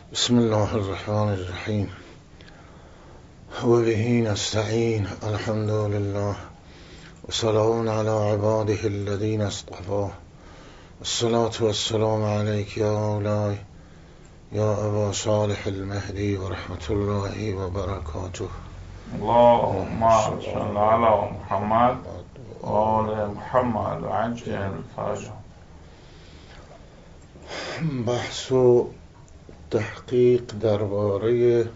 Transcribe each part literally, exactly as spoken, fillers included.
بسم الله الرحمن الرحیم و به نستعین. الحمد لله و سلام علی عباده الذین اصطفی. الصلاة والسلام علیک یا مولاي یا ابا صالح المهدی و رحمت الله و برکاته. اللهم صل علی محمد و آل محمد و عجل فرجهم. بحث و تحقیق درباره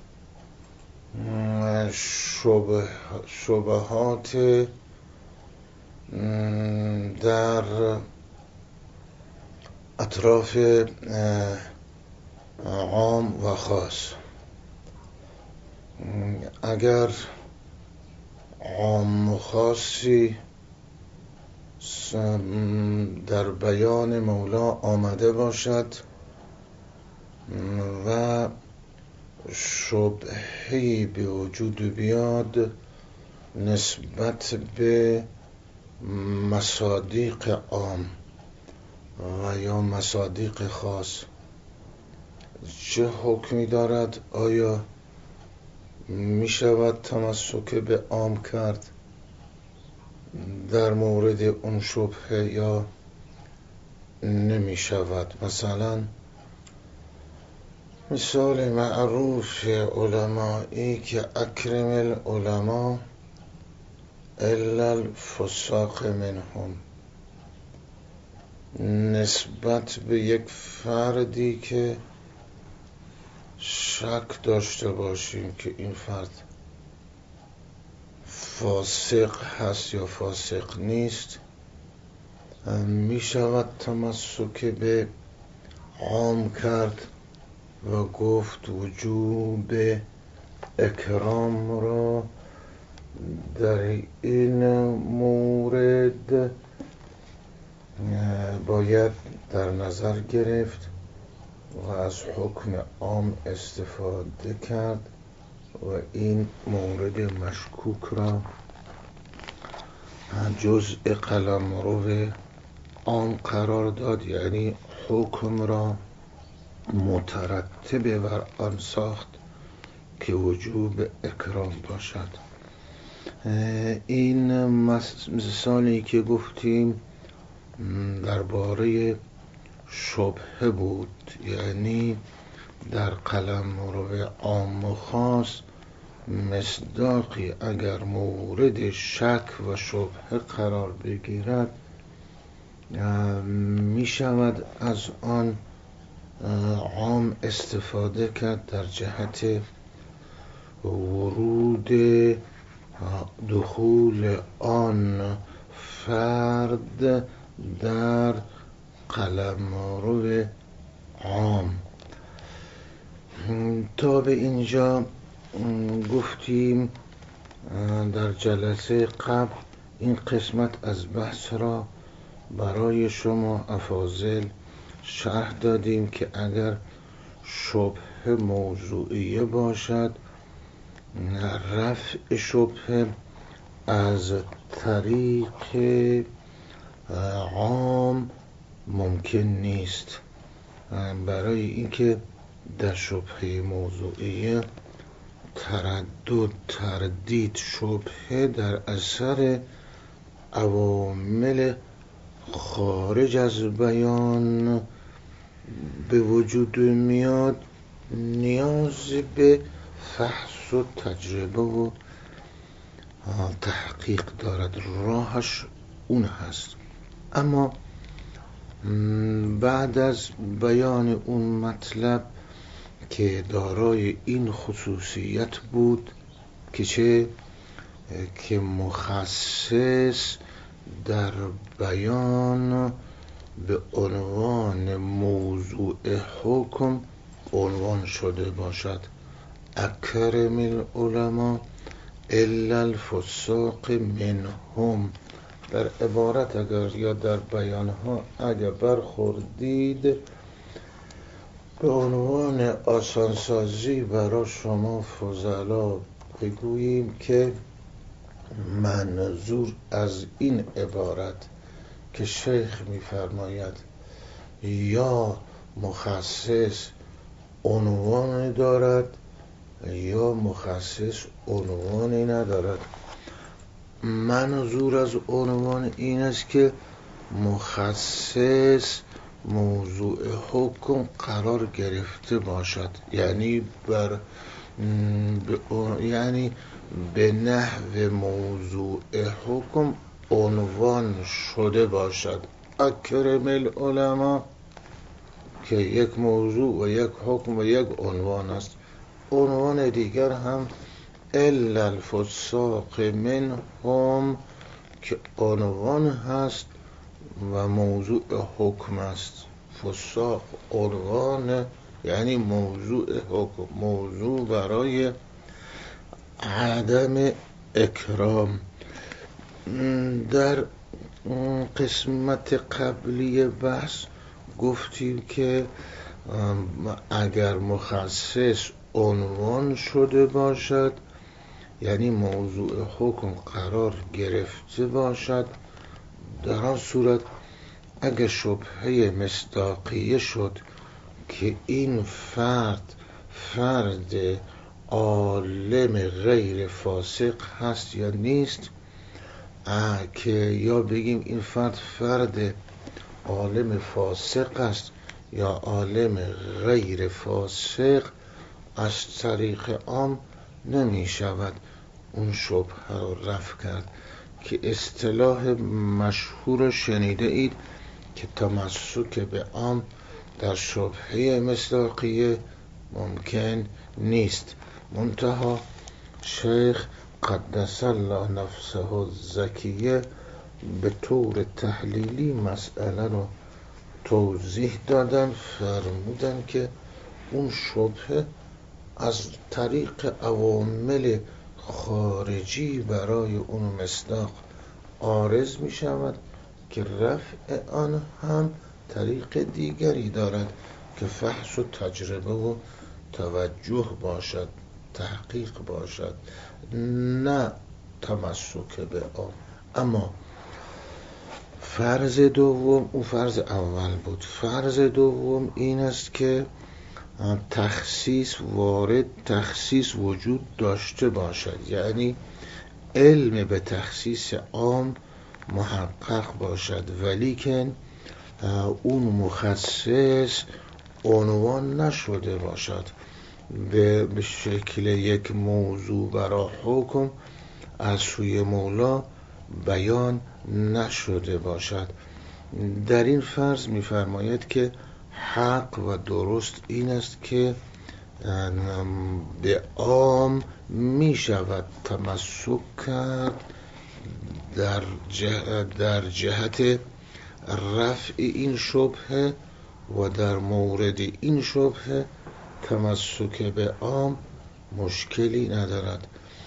شبه شبهات در اطراف عام و خاص. اگر عام و خاصی در بیان مولا آمده باشد و شبهه‌ای به وجود بیاد نسبت به مصادیق عام و یا مصادیق خاص، چه حکمی دارد؟ آیا می شود تمسک به عام کرد در مورد اون شبهه یا نمی شود؟ مثلا مثال معروف علمایی که اکرم العلماء الا الفساق منهم، نسبت به یک فردی که شک داشته باشیم که این فرد فاسق هست یا فاسق نیست، می شود تمسک به عام کرد و گفت وجوب اکرام را در این مورد باید در نظر گرفت و از حکم عام استفاده کرد و این مورد مشکوک را جزء قلمرو عام قرار داد، یعنی حکم را مترتب بر آن ساخت که وجوب اکرام باشد. این مثالی که گفتیم درباره شبهه بود، یعنی در قلمرو عام و خاص مصداقی اگر مورد شک و شبهه قرار بگیرد می شود از آن عام استفاده کرد در جهت ورود دخول آن فرد در قلمرو عام. تا به اینجا گفتیم در جلسه قبل این قسمت از بحث را برای شما افاضل شرح دادیم که اگر شبهه موضوعیه باشد، رفع شبهه از طریق عام ممکن نیست، برای اینکه در شبهه موضوعیه تردد، تردید، شبهه در اثر عوامل خارج از بیان به وجود میاد، نیاز به فحص و تجربه و تحقیق دارد. راهش اون هست. اما بعد از بیان اون مطلب که دارای این خصوصیت بود که چه؟ که مخصص در بیان به عنوان موضوع حکم عنوان شده باشد، اکرم العلماء الا الفساق منهم. در عبارت اگر یا در بیانها اگر برخوردید، به عنوان آسانسازی برای شما فضلا بگوییم که منظور از این عبارت که شیخ می‌فرماید یا مخصص عنوان دارد یا مخصص عنوانی ندارد. منظور از عنوان این است که مخصص موضوع حکم قرار گرفته باشد، یعنی بر یعنی به نحو موضوع حکم عنوان شده باشد. اکرم العلماء که یک موضوع و یک حکم و یک عنوان است. عنوان دیگر هم الا الفساق منهم که عنوان هست و موضوع حکم است. فساق عنوان یعنی موضوع حکم، موضوع برای عدم اکرام. در قسمت قبلی بحث گفتیم که اگر مخصص عنوان شده باشد یعنی موضوع حکم قرار گرفته باشد، در آن صورت اگر شبهه مصداقیه شد که این فرد فرد عالم غیر فاسق هست یا نیست، که یا بگیم این فرد فرد عالم فاسق است یا عالم غیر فاسق، از طریق عام نمی شود اون شبهه رو رفع کرد که اصطلاح مشهور شنیده اید که تمسک به عام در شبهه مصداقیه ممکن نیست. منتها شیخ قدس الله نفسه الزکیه به طور تحلیلی مسئله رو توضیح دادن، فرمودن که اون شبهه از طریق عوامل خارجی برای اون مصداق عارض می شود که رفع آن هم طریق دیگری دارد که فحص و تجربه و توجه باشد، تحقیق باشد، نه تمسک به آن. اما فرض دوم، اون فرض اول بود، فرض دوم این است که تخصیص وارد، تخصیص وجود داشته باشد، یعنی علم به تخصیص عام محقق باشد، ولیکن اون مخصص عنوان نشده باشد، به شکل یک موضوع برای حکم از سوی مولا بیان نشده باشد. در این فرض می‌فرماید که حق و درست این است که به عام می شود تمسک کرد در جهت, در جهت رفع این شبهه و در مورد این شبهه تمسک به عام مشکلی ندارد.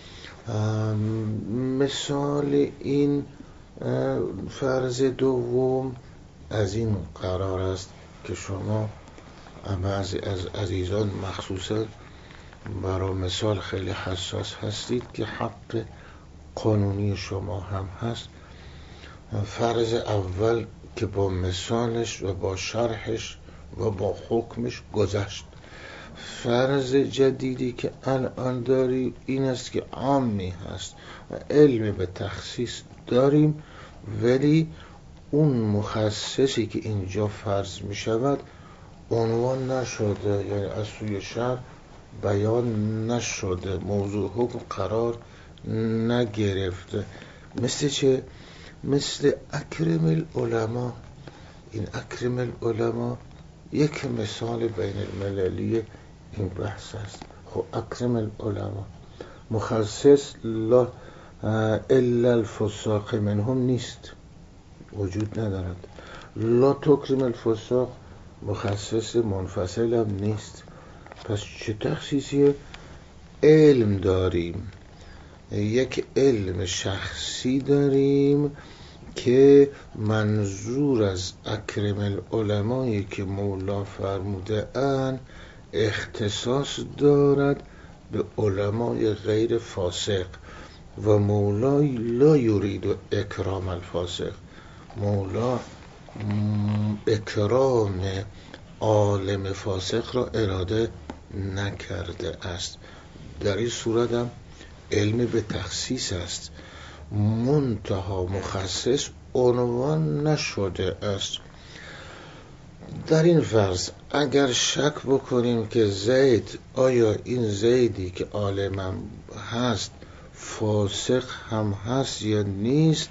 مثال این فرض دوم از این قرار است که شما بعضی از عزیزان مخصوصا برای مثال خیلی حساس هستید که حق قانونی شما هم هست. فرض اول که با مثالش و با شرحش و با حکمش گذشت. فرض جدیدی که الان داری این است که عامی هست و علم به تخصیص داریم، ولی اون مخصصی که اینجا فرض می شود عنوان نشده، یعنی از سوی شرع بیان نشده، موضوع حکم قرار نگرفته. مثل چه؟ مثل اکرم العلماء. این اکرم العلماء یک مثال بین المللی این بحث است. خب اکرم العلماء مخصص لا الا الفساق منهم نیست، وجود ندارد. لا تکرم الفساق مخصص منفصل هم نیست. پس چه تخصیصی؟ علم داریم، یک علم شخصی داریم که منظور از اکرم العلمایی که مولا فرموده ان اختصاص دارد به علمای غیر فاسق و مولا لا یرید اکرام الفاسق. مولا اکرام عالم فاسق را اراده نکرده است. در این صورت هم علم به تخصیص است، منتها مخصص عنوان نشده است. در این فرض اگر شک بکنیم که زید، آیا این زیدی که عالمم هست فاسق هم هست یا نیست،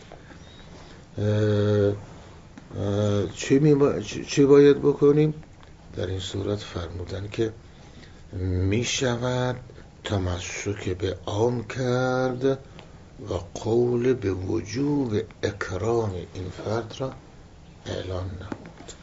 چی, با... چی باید بکنیم؟ در این صورت فرمودن که می شود تمسک به عام کرد و قول به وجوب اکرام این فرد را اعلان نمود.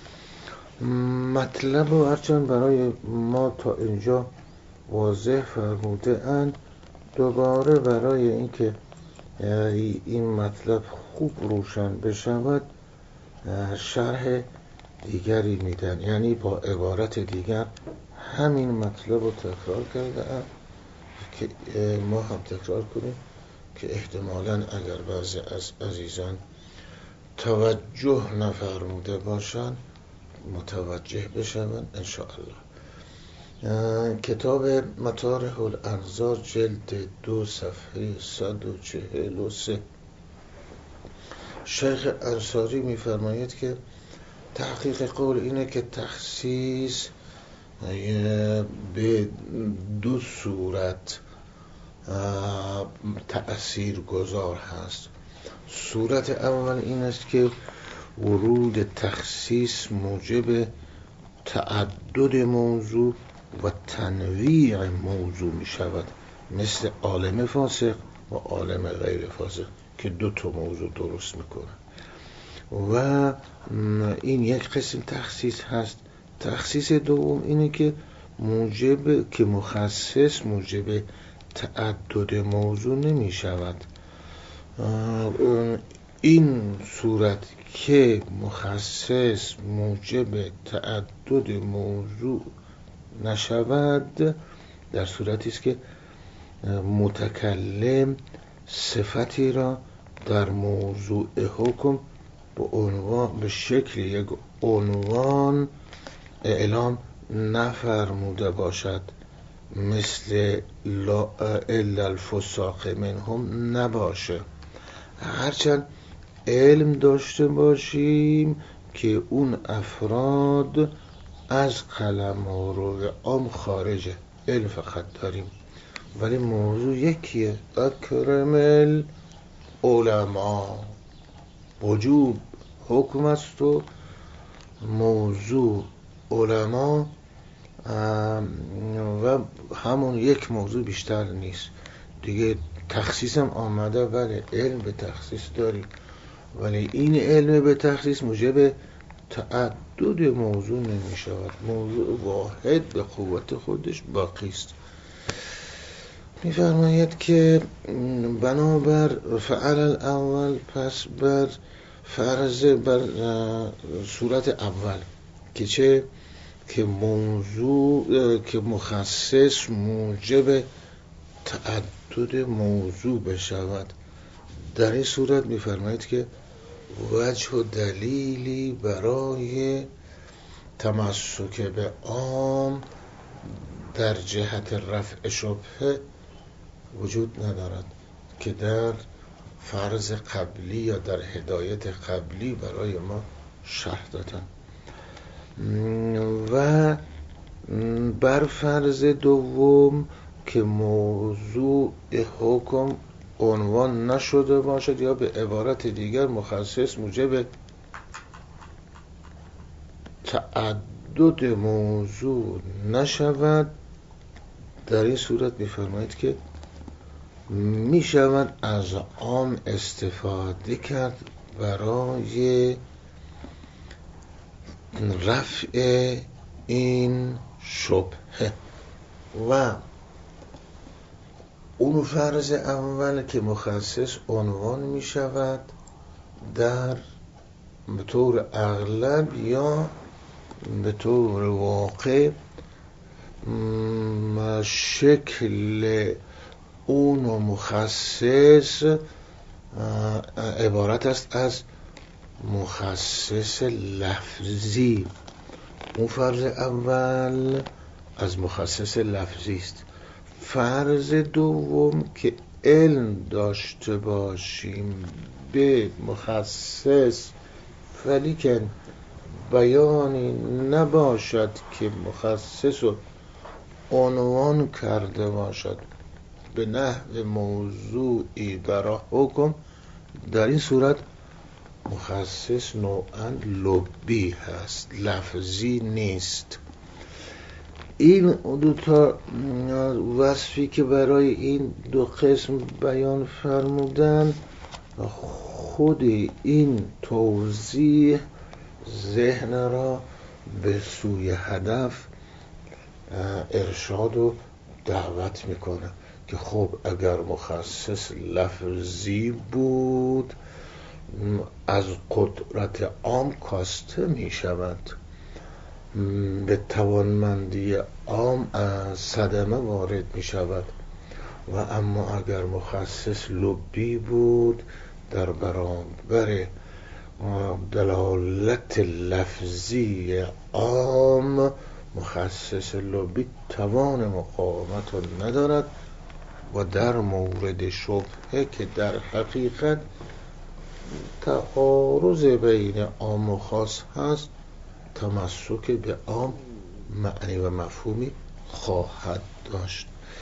مطلب و هرچند برای ما تا اینجا واضح فرموده اند، دوباره برای اینکه این مطلب خوب روشن بشود شرح دیگری میدن، یعنی با عبارت دیگر همین مطلب رو تکرار کرده اند که ما هم تکرار کنیم که احتمالاً اگر بعضی از عزیزان توجه نفرموده باشند متوجه بشوند انشاءالله. کتاب مطارح الانظار جلد دو صفحه صد و چهل و سه شیخ انصاری می‌فرماید که تحقیق قول اینه که تخصیص به دو صورت تأثیر گذار هست. صورت اول این است که ورود تخصیص موجب تعدد موضوع و تنویع موضوع می شود، مثل عالم فاسق و عالم غیر فاسق که دو تا موضوع درست میکنه. و این یک قسم تخصیص هست. تخصیص دوم اینه که موجب که مخصص موجب تعدد موضوع نمی شود. این صورت که مخصص موجب تعدد موضوع نشود در صورتی است که متکلم صفتی را در موضوع حکم به عنوان به شکل یک عنوان اعلام نفرموده باشد، مثل لا الا الفساق منهم نباشه. هرچند علم داشته باشیم که اون افراد از قلمرو عام خارجه، علم فقط داریم، ولی موضوع یکیه، اکرم العلماء، وجوب حکم است و موضوع علما و همون یک موضوع بیشتر نیست دیگه. تخصیص هم آمده، ولی علم به تخصیص داریم، ولی این علم به تخصیص موجب تعدد موضوع نمی شود، موضوع واحد به قوت خودش باقی است. می فرماید که بنابر فعل الاول، پس بر فرض بر صورت اول که چه که موضوع که مخصص موجب تعدد موضوع بشود، در این صورت می فرماید که وجه و دلیلی برای تمسک به عام در جهت رفع شبهه وجود ندارد که در فرض قبلی یا در هدایت قبلی برای ما شرح دادن. و بر فرض دوم که موضوع حکم عنوان نشده باشد یا به عبارت دیگر مخصص موجب تعدد موضوع نشود، در این صورت می‌فرمایید که می شود از عام استفاده کرد برای رفع این شبهه. و اون فرض اول که مخصص عنوان می شود در به طور اغلب یا به طور واقع شکل اون مخصص عبارت است از مخصص لفظی اون فرض اول از مخصص لفظی است. فرض دوم که علم داشته باشیم به مخصص، ولی که بیانی نباشد که مخصص رو عنوان کرده باشد به نحو موضوعی برای حکم، در این صورت مخصص نوعاً لبی هست، لفظی نیست. این دو تا وصفی که برای این دو قسم بیان فرمودن، خود این توضیح ذهن را به سوی هدف ارشاد و دعوت میکنه که خب اگر مخصص لفظی بود از قدرت عام کاسته میشود، به توانمندی عام صدمه وارد میشود. و اما اگر مخصص لبی بود، در برابر دلالت لفظی عام مخصص لبی توان مقاومت رو ندارد و در مورد شبهه که در حقیقت تعارض بین عام و خاص هست، تمسک به عام معنی و مفهومی خواهد داشت.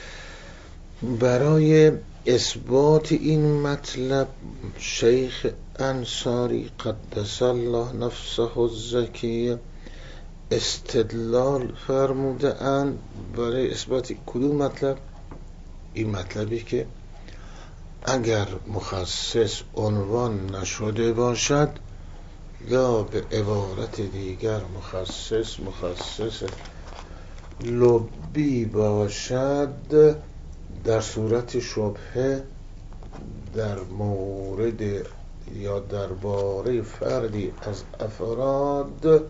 برای اثبات این مطلب شیخ انصاری قدس الله نفسه الزکی استدلال فرموده اند. برای اثبات کدوم مطلب؟ این مطلبی که اگر مخصص عنوان نشده باشد یا به عبارت دیگر مخصص مخصص لبی باشد، در صورت شبهه در مورد یا درباره فردی از افراد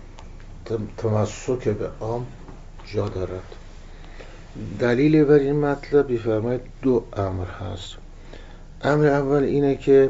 تمسک به عام جا دارد. دلیل بر این مطلب می‌فرماید دو امر هست. امر اول اینه که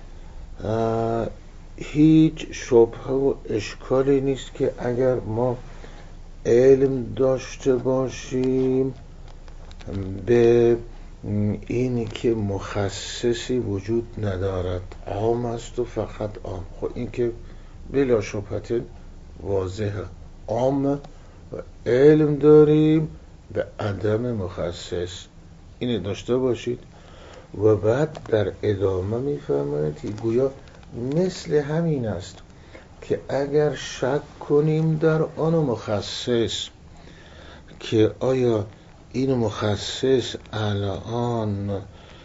هیچ شبهه و اشکالی نیست که اگر ما علم داشته باشیم به اینی که مخصصی وجود ندارد، عام است و فقط عام. خب این که بلا شبهه واضحه، عام و علم داریم به عدم مخصص، اینه داشته باشید. و بعد در ادامه میفرماید که گویا مثل همین است که اگر شک کنیم در آن مخصص که آیا این مخصص الان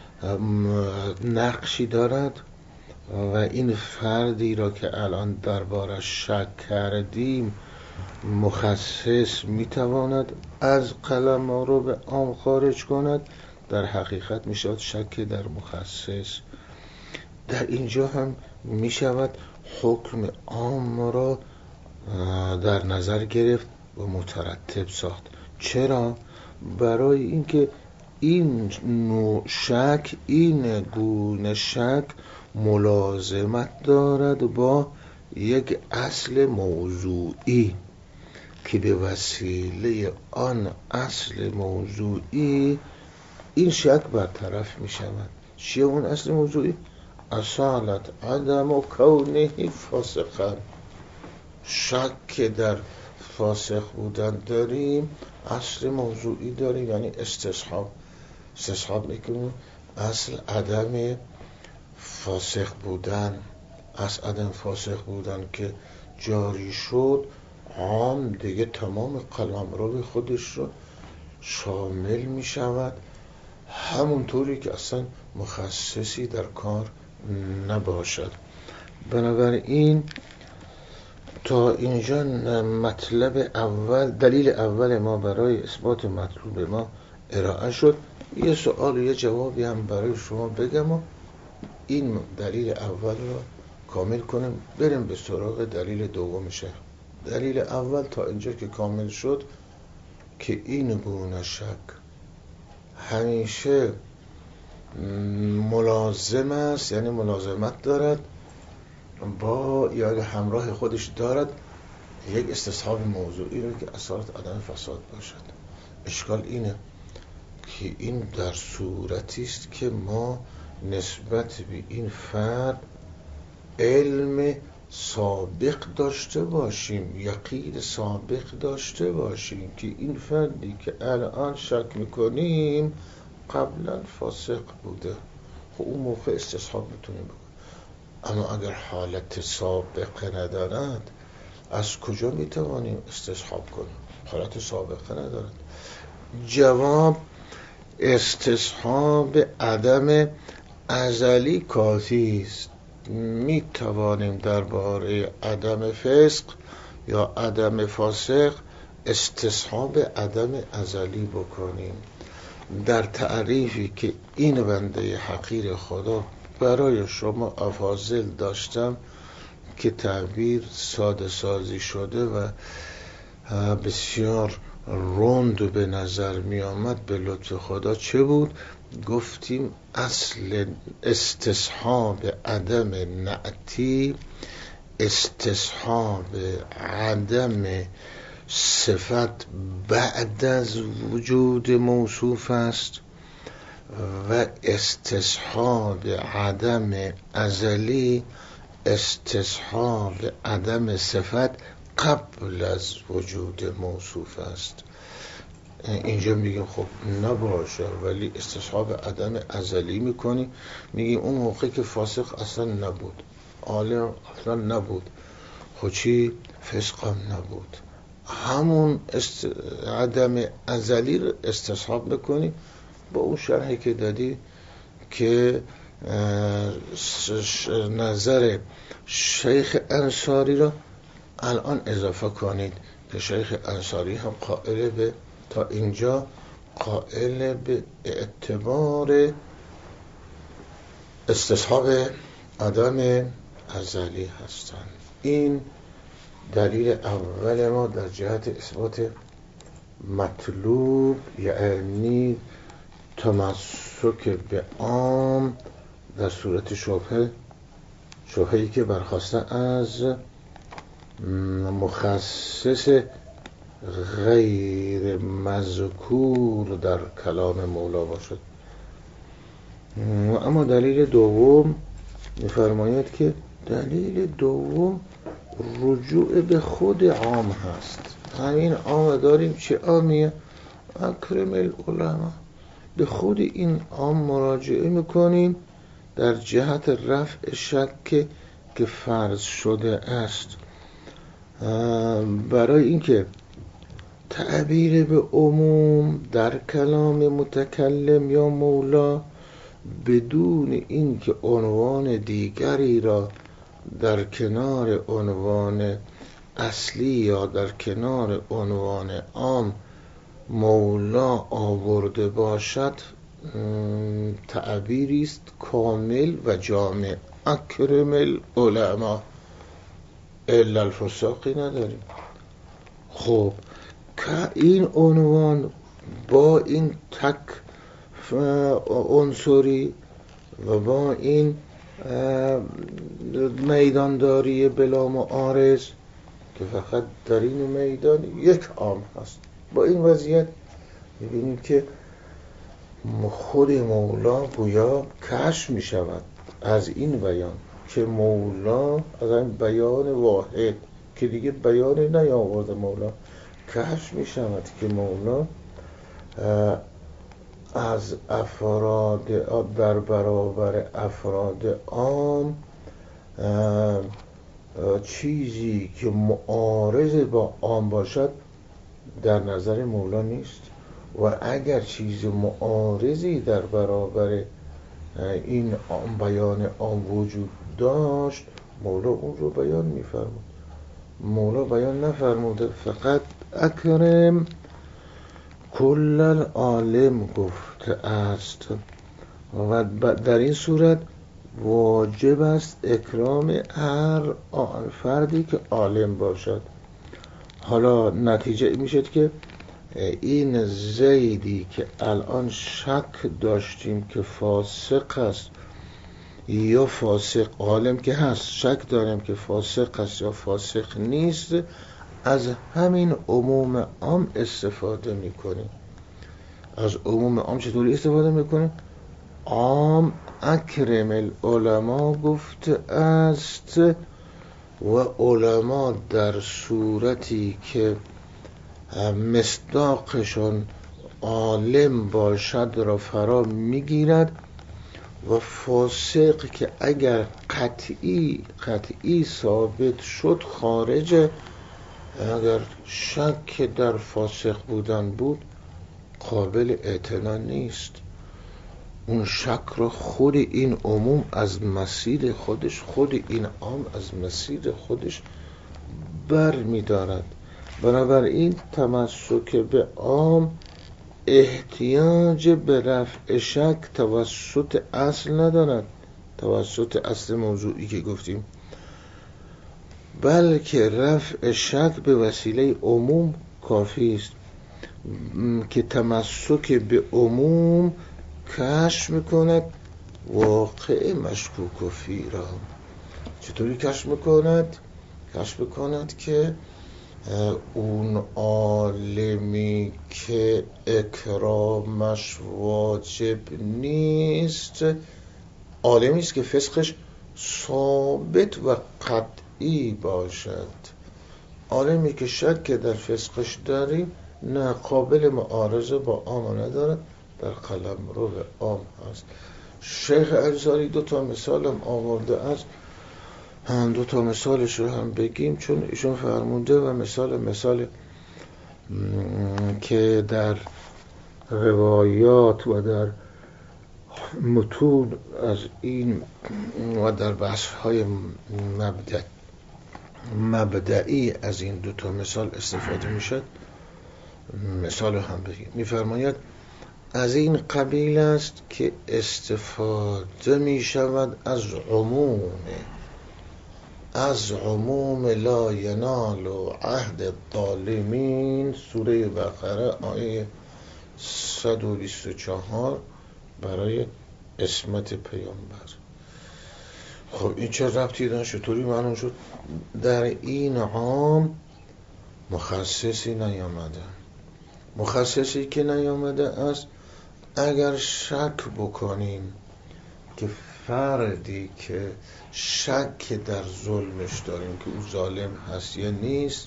نقشی دارد و این فردی را که الان دربارش شک کردیم مخصص میتواند از قلم رو به عام خارج کند، در حقیقت میشود شک در مخصص. در اینجا هم میشود حکم عام را در نظر گرفت و مترتب ساخت. چرا؟ برای اینکه این نوع شک، این گونه شک ملازمت دارد با یک اصل موضوعی که به وسیله آن اصل موضوعی این شک برطرف می شود. چیه اون اصل موضوعی؟ اصالت عدم و کونه فاسقا. شک که در فاسق بودن داریم، اصل موضوعی داریم، یعنی استصحاب استصحاب میکنیم اصل عدم فاسق بودن. اصل عدم فاسق بودن که جاری شد، عام دیگه تمام قلمرو خودش رو شامل می شود، همونطوری که اصلا مخصصی در کار نباشد. بنابراین تا اینجا مطلب اول، دلیل اول ما برای اثبات مطلوب ما ارائه شد. یه سوال و یه جوابی هم برای شما بگم و این دلیل اول رو کامل کنیم، بریم به سراغ دلیل دومشه. دلیل اول تا اینجا که کامل شد که این گونه شک همیشه ملازم است، یعنی ملازمت دارد با، یا همراه خودش دارد یک استصحاب موضوعی رو که اثرات عدم فساد باشد. اشکال اینه که این در صورتی است که ما نسبت به این فرد علم سابق داشته باشیم، یقین سابق داشته باشیم که این فردی که الان شک میکنیم قبلا فاسق بوده. خب اون موقع استصحاب میتونیم بکنیم. اما اگر حالت سابقه ندارد از کجا میتوانیم استصحاب کنیم؟ حالت سابقه ندارد. جواب استصحاب عدم ازلی کافی است. می توانیم درباره عدم فسق یا عدم فاسق استصحاب عدم ازلی بکنیم. در تعریفی که این بنده حقیر خدا برای شما افاضل داشتم که تعبیر ساده سازی شده و بسیار روند به نظر می آمد، به لطف خدا چه بود؟ گفتیم اصل استصحاب عدم نعتی استصحاب عدم صفت بعد از وجود موصوف است و استصحاب عدم ازلی استصحاب عدم صفت قبل از وجود موصوف است. اینجا میگیم خب نباشه، ولی استصحاب عدم ازلی میکنیم، میگیم اون موقع که فاسق اصلا نبود، عالم اصلا نبود، خب چی؟ فسق هم نبود، همون است... عدم ازلی رو استصحاب میکنیم با اون شرحی که دادی که نظر شیخ انصاری را الان اضافه کنید که شیخ انصاری هم قائل به تا اینجا قائل به اعتبار استصحاب عدم ازلی هستند. این دلیل اول ما در جهت اثبات مطلوب، یعنی تمسک به عام در صورت شبهه، شبهه‌ای که برخواسته از مخصص غیر مذکور در کلام مولا باشد. اما دلیل دوم می‌فرماید که دلیل دوم رجوع به خود عام هست. همین عام داریم، چه عامیه؟ اکرم العلماء. به خود این عام مراجعه میکنیم در جهت رفع شک که فرض شده است، برای اینکه تعبیر به عموم در کلام متکلم یا مولا بدون اینکه عنوان دیگری را در کنار عنوان اصلی یا در کنار عنوان عام مولا آورده باشد، تعبیری است کامل و جامع. اکرم العلماء الا الفساقی نداریم. خب که این عنوان با این تک عنصری و با این میدانداری بلا معارض که فقط در این میدان یک عام هست، با این وضعیت می‌بینیم که خود مولا گویا کشف می شود از این بیان که مولا از این بیان واحد که دیگه بیانی نیاورده، مولا کشف می شود که مولا از افراد در برابر افراد عام چیزی که معارض با عام باشد در نظر مولا نیست، و اگر چیز معارضی در برابر این بیان عام وجود داشت مولا اون رو بیان می‌فرمود. مولا بیان نفرموده، فقط اکرم کل العالم گفته است و در این صورت واجب است اکرام هر فردی که عالم باشد. حالا نتیجه میشه که این زیدی که الان شک داشتیم که فاسق است یا فاسق، عالم که هست، شک داریم که فاسق است یا فاسق نیست، از همین عموم عام استفاده میکنیم. از عموم عام چطوری استفاده میکنیم؟ عام اکرم العلماء گفته است و علما در صورتی که مصداقشون عالم باشد را فرا میگیرد و فاسق که اگر قطعی قطعی ثابت شد خارجه، اگر شک در فاسق بودن بود قابل اعتنا نیست. اون شک رو خود این عموم از مسیر خودش، خود این عام از مسیر خودش بر می دارد. بنابراین تمسک به عام احتیاج به رفع شک توسط اصل ندارد، توسط اصل موضوعی که گفتیم، بلکه رفع شک به وسیله عموم کافی است که تمسک به عموم کشف میکند واقع مشکوک و فی را. چطوری کشف میکند؟ کشف میکند که اون عالمی که اکرامش واجب نیست، عالمی است که فسقش ثابت و قطعی باشد. عالمی که شک در فسقش داریم نه قابل معارضه با عام ندارد، در قلمرو عام هست. شیخ انصاری دو تا مثال هم آورده است، هم دو تا مثالش رو هم بگیم چون ایشون فرمونده و مثال مثال که در روایات و در متون از این و در بحث‌های مبدأ مبدئی از این دو تا مثال استفاده میشد. مثال هم بگیم. میفرماید از این قبیل است که استفاده می شود از عموم از عموم لا ینال عهد الظالمین، سوره بقره آیه صد و بیست و چهار، برای اسمت پیامبر. خب این چه ربطی داشت؟ چطوری معلوم شد؟ در این عام مخصصی نیامده. مخصصی که نیامده است اگر شک بکنیم که فردی که شک در ظلمش داریم که او ظالم هست یا نیست،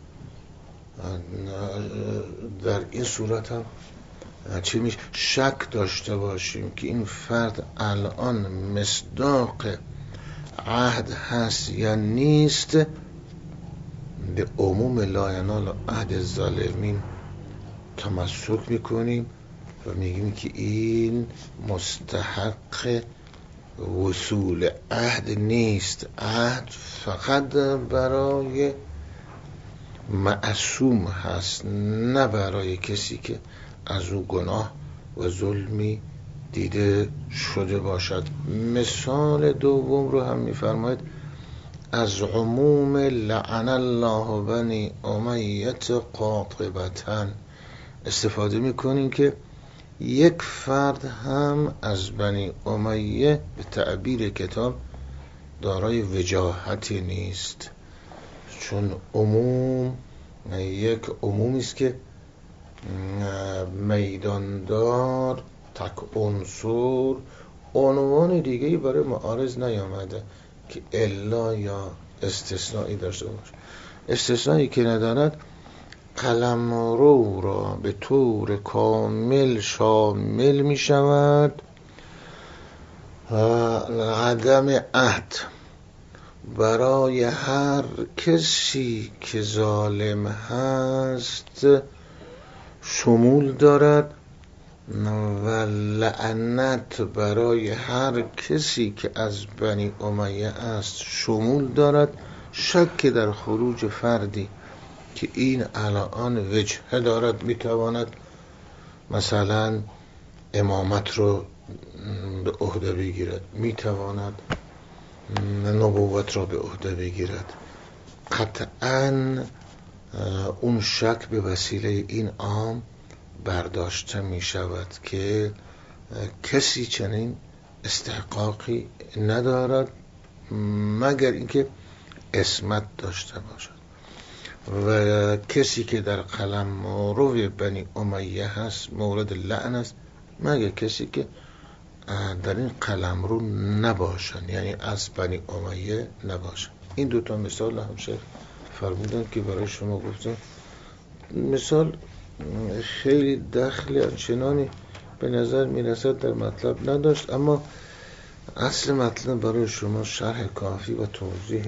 در این صورت هم چی میشه؟ شک داشته باشیم که این فرد الان مصداق عهد هست یا نیست، به عموم لا ینال عهد الظالمین تمسک میکنیم و میگیم که این مستحق وصول عهد نیست. عهد فقط برای معصوم هست، نه برای کسی که از او گناه و ظلمی دیده شده باشد. مثال دوم رو هم میفرماید از عموم لعن الله بنی امیت قاطبتن استفاده میکنیم که یک فرد هم از بنی امیه به تعبیر کتاب دارای وجاهتی نیست، چون عموم یک عمومی است که میداندار تک عنصر عنوان دیگه‌ای برای معارض نیامده که الا یا استثنایی داشته باشه. استثنایی که ندارد قلمرو را به طور کامل شامل می شود. عدم عهد برای هر کسی که ظالم هست شمول دارد و لعنت برای هر کسی که از بنی امیه است شمول دارد. شک در خروج فردی که این الان وجهه دارد میتواند مثلا امامت رو به عهده بگیرد، میتواند نبوت را به عهده بگیرد، قطعاً اون شک به وسیله این عام برداشته می شود که کسی چنین استحقاقی ندارد مگر اینکه عصمت داشته باشد. و کسی که در قلمرو بنی امیه هست مورد لعن است، مگر کسی که در این قلمرو نباشن، یعنی از بنی امیه نباشن. این دوتا مثال هم شیخ فرمودن که برای شما گفتم. مثال خیلی دخل آنچنانی به نظر میرسد در مطلب نداشت، اما اصل مطلب برای شما شرح کافی و توضیح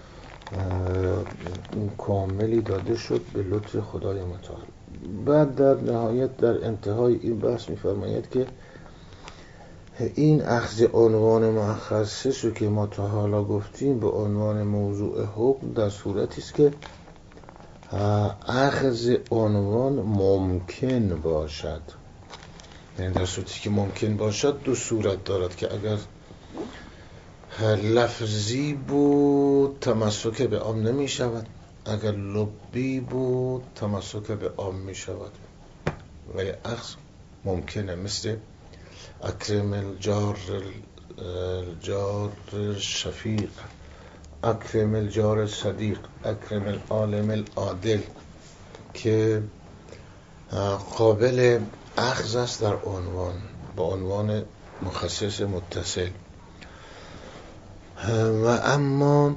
کاملی داده شد به لطف خدای متعال. بعد در نهایت در انتهای این بحث می‌فرماید که این اخذ عنوان مخصص رو که ما تا حالا گفتیم به عنوان موضوع حکم در صورتی است که اخذ عنوان ممکن باشد. یعنی در صورتی که ممکن باشد دو صورت دارد که اگر لفظی بود تمسک به عام نمی شود، اگر لبی بود تمسک به عام می شود، ولی اخذ ممکنه. مثل اکرم الجار الجار شفیق، اکرم الجار صدیق، اکرم العالم العادل که قابل اخذ است در عنوان با عنوان مخصص متصل. و اما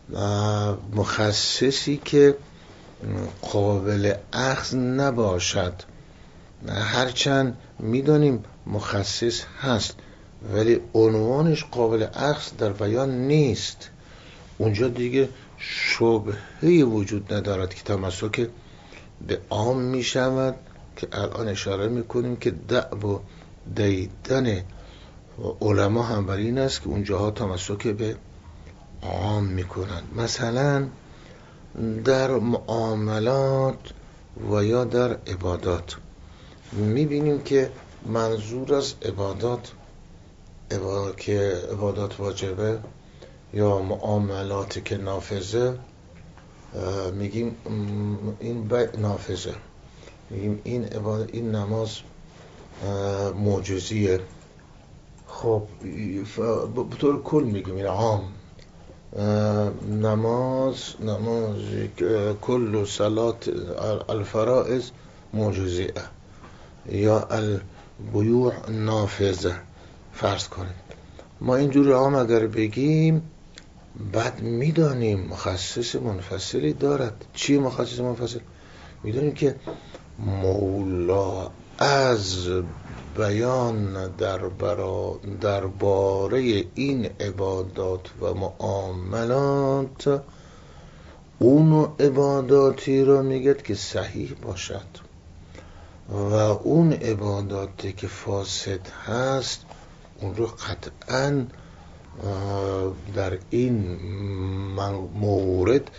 مخصصی که قابل اخذ نباشد، هرچند میدانیم مخصص هست ولی عنوانش قابل اخذ در بیان نیست، اونجا دیگه شبهه‌ای وجود ندارد که تمسک به عام می شود، که الان اشاره میکنیم که دعب و دیدن علما هم بر این است که اونجاها تمسک به عام میکنند. مثلا در معاملات و یا در عبادات میبینیم که منظور از عبادات عبادات که عبادات واجبه یا معاملات که نافذه، میگیم این نافذه، میگیم این عبادت، این نماز معجزیه. خب به طور کل میگیم این عام، نماز نماز کل صلات الفرائض معجزیه یا البیوع نافذه فرض کنیم. ما اینجور عام اگر بگیم بعد میدانیم مخصص منفصلی دارد. چی مخصص منفصل؟ میدونیم که مولا از بیان در برا درباره این عبادات و معاملات اون عباداتی رو میگه که صحیح باشد و اون عباداتی که فاسد هست اون رو قطعاً در این مورد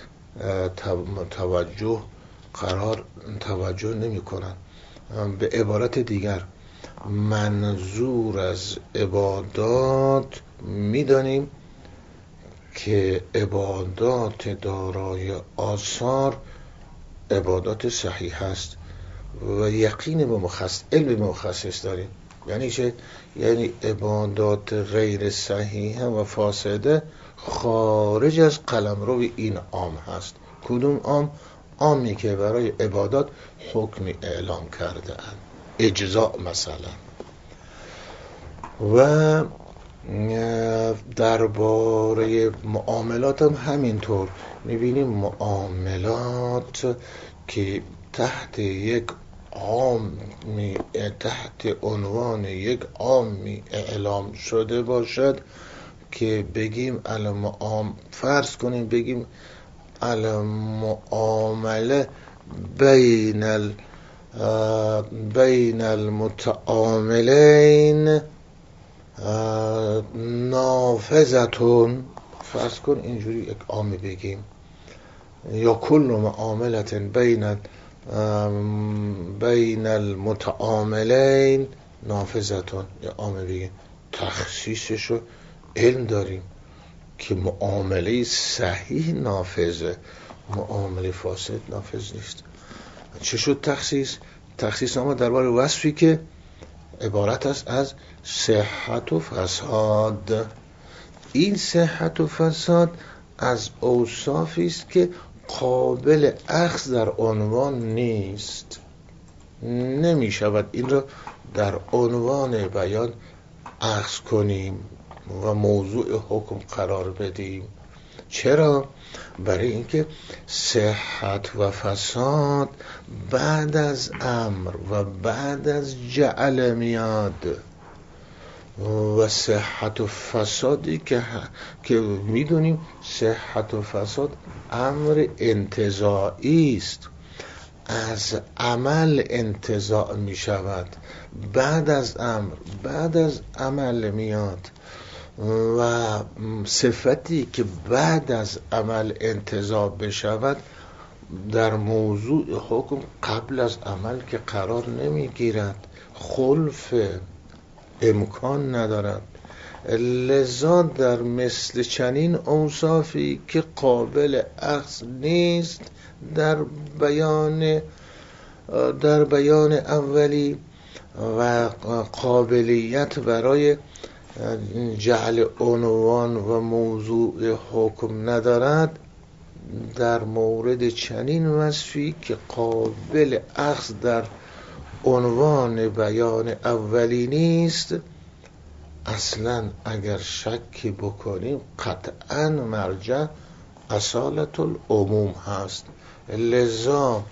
توجه قرار توجه نمی کنن. به عبارت دیگر منظور از عبادات میدانیم که عبادات دارای آثار عبادات صحیح است و یقین به مخصص علم به مخصص داریم. یعنی چه؟ یعنی عبادات غیر صحیحه و فاسده خارج از قلمرو این عام هست. کدوم عام؟ عامی که برای عبادات حکمی اعلام کرده اند، اجزاء مثلا. و درباره معاملات هم همینطور میبینیم معاملات که تحت یک عامی تحت عنوان یک عامی اعلام شده باشد که بگیم المعام فرض کنیم بگیم المعامله بین ال بین المتعاملین نافذتون، فرض کن اینجوری یک عامی بگیم، یا کل معاملت بین بین المتعاملین نافذتون، یا عامی بگیم. تخصیصشو علم داریم که معامله صحیح نافذه، معامله فاسد نافذ نیست. چه شد تخصیص؟ تخصیص نامه درباره وصفی که عبارت است از صحت و فساد. این صحت و فساد از اوصافی است که قابل اخذ در عنوان نیست، نمی شود این را در عنوان بیان اخذ کنیم و موضوع حکم قرار بدیم. چرا؟ برای اینکه صحت و فساد بعد از امر و بعد از جعل میاد و صحت و فسادی که که میدونیم صحت و فساد امر انتزاعی است، از عمل انتزاع می شود، بعد از امر بعد از عمل میاد و صفتی که بعد از عمل انتزاع بشود در موضوع حکم قبل از عمل که قرار نمی گیرد، خلف امکان ندارد. لذا در مثل چنین اوصافی که قابل اخذ نیست در بیان در بیان اولی و قابلیت برای جعل عنوان و موضوع حکم ندارد، در مورد چنین وصفی که قابل اخذ در عنوان بیان اولی نیست، اصلا اگر شکی بکنیم قطعا مرجع اصالت العموم هست. لذا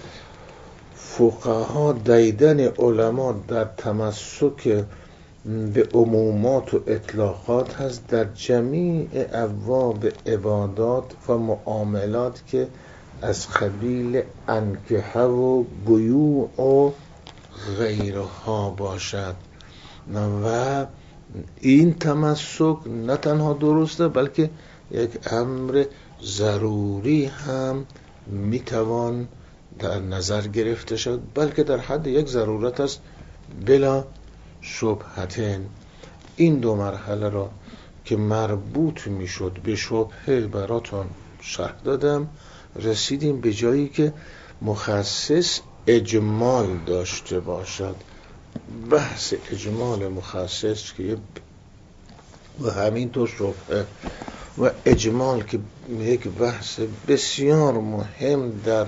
فقها دیدن علما در تمسک به عمومات و اطلاقات هست در جمیع ابواب عبادات و معاملات که از قبیل انکحه و بیوع و غیرها باشد و این تمسک نه تنها درسته بلکه یک امر ضروری هم میتوان در نظر گرفته شد، بلکه در حد یک ضرورت است بلا شبهتین. این دو مرحله را که مربوط میشد به شبهه براتون شرح دادم، رسیدیم به جایی که مخصص اجمال داشته باشد. بحث اجمال مخصص که و همینطور شبهه و اجمال که یک بحث بسیار مهم در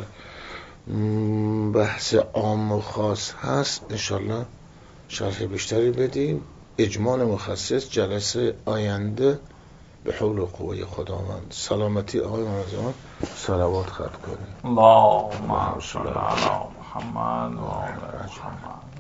بحث عام و خاص هست، انشالله شرح بیشتری بدیم. اجمال مخصص جلسه آینده به حول و قوه خداوند. سلامتی آقای منظمان صلوات خرد کنیم. اللهم صل علی محمد و آل محمد.